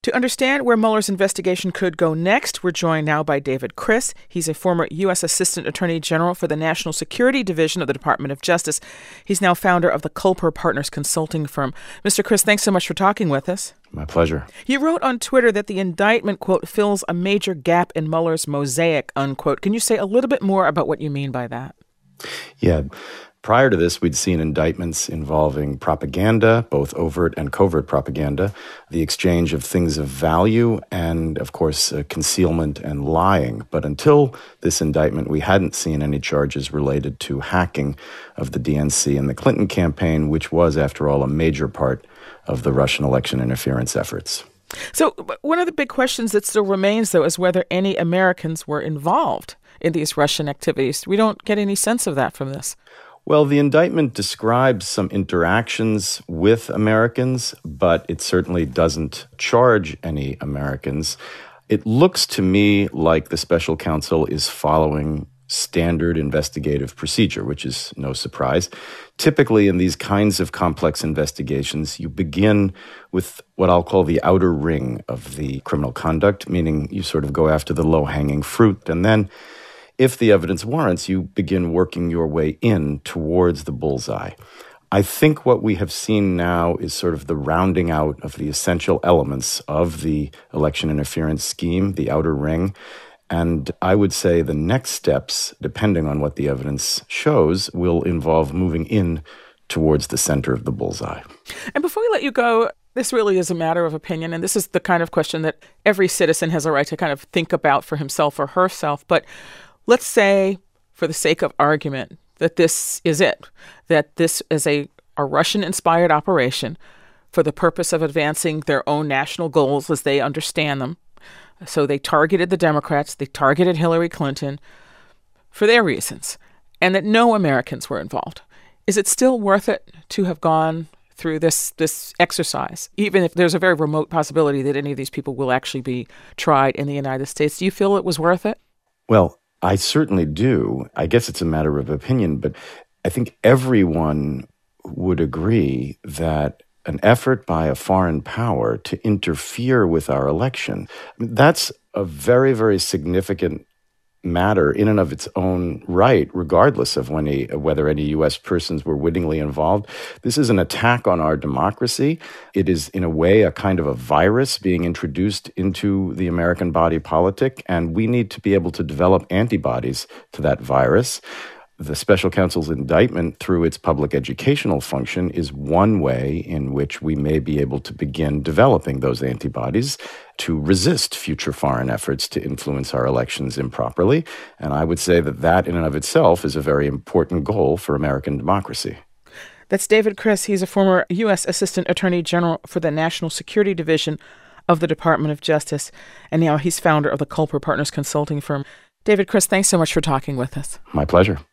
To understand where Mueller's investigation could go next, we're joined now by David Kris. He's a former U.S. Assistant Attorney General for the National Security Division of the Department of Justice. He's now founder of the Culper Partners consulting firm. Mr. Kris, thanks so much for talking with us. My pleasure. You wrote on Twitter that the indictment, quote, fills a major gap in Mueller's mosaic, unquote. Can you say a little bit more about what you mean by that? Yeah. Prior to this, we'd seen indictments involving propaganda, both overt and covert propaganda, the exchange of things of value, and, of course, concealment and lying. But until this indictment, we hadn't seen any charges related to hacking of the DNC and the Clinton campaign, which was, after all, a major part of the Russian election interference efforts. So one of the big questions that still remains, though, is whether any Americans were involved in these Russian activities. We don't get any sense of that from this. Well, the indictment describes some interactions with Americans, but it certainly doesn't charge any Americans. It looks to me like the special counsel is following standard investigative procedure, which is no surprise. Typically, in these kinds of complex investigations, you begin with what I'll call the outer ring of the criminal conduct, meaning you sort of go after the low-hanging fruit, and then if the evidence warrants, you begin working your way in towards the bullseye. I think what we have seen now is sort of the rounding out of the essential elements of the election interference scheme, the outer ring. And I would say the next steps, depending on what the evidence shows, will involve moving in towards the center of the bullseye. And before we let you go, this really is a matter of opinion, and this is the kind of question that every citizen has a right to kind of think about for himself or herself. But let's say, for the sake of argument, that this is it, that this is a Russian-inspired operation for the purpose of advancing their own national goals as they understand them. So they targeted the Democrats, they targeted Hillary Clinton for their reasons, and that no Americans were involved. Is it still worth it to have gone through this exercise, even if there's a very remote possibility that any of these people will actually be tried in the United States? Do you feel it was worth it? Well, I certainly do. I guess it's a matter of opinion, but I think everyone would agree that an effort by a foreign power to interfere with our election, that's a very, very significant matter in and of its own right, regardless of whether any U.S. persons were wittingly involved. This is an attack on our democracy. It is, in a way, a kind of a virus being introduced into the American body politic, and we need to be able to develop antibodies to that virus. The special counsel's indictment, through its public educational function, is one way in which we may be able to begin developing those antibodies to resist future foreign efforts to influence our elections improperly. And I would say that that in and of itself is a very important goal for American democracy. That's David Kris. He's a former U.S. Assistant Attorney General for the National Security Division of the Department of Justice, and now he's founder of the Culper Partners consulting firm. David Kris, thanks so much for talking with us. My pleasure.